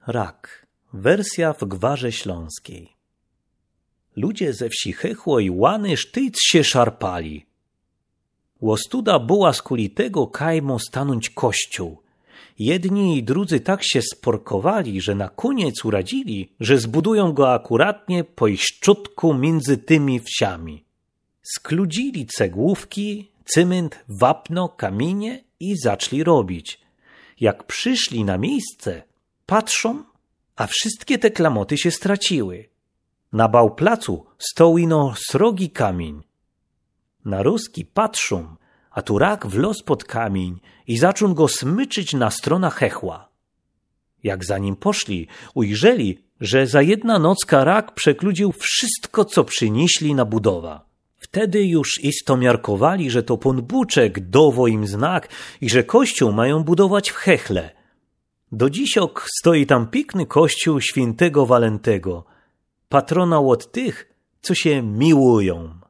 Rak. Wersja w Gwarze Śląskiej. Ludzie ze wsi Chechło i Łany sztyc się szarpali. Łostuda była z kulitego kajmo stanąć kościół. Jedni i drudzy tak się sporkowali, że na koniec uradzili, że zbudują go akuratnie po ich szczutku między tymi wsiami. Skludzili cegłówki, cyment, wapno, kamienie i zaczli robić. Jak przyszli na miejsce, patrzą, a wszystkie te klamoty się straciły. Na bałplacu stał ino srogi kamień. Na ruski patrzą, a tu rak wlazł pod kamień i zaczął go smyczyć na stronę Chechła. Jak za nim poszli, ujrzeli, że za jedna nocka rak przekludził wszystko, co przynieśli na budowa. Wtedy już isto miarkowali, że to pan Buczek dowo im znak i że kościół mają budować w Chechle. Do dzisiok stoi tam piękny kościół świętego Walentego, patrona od tych, co się miłują.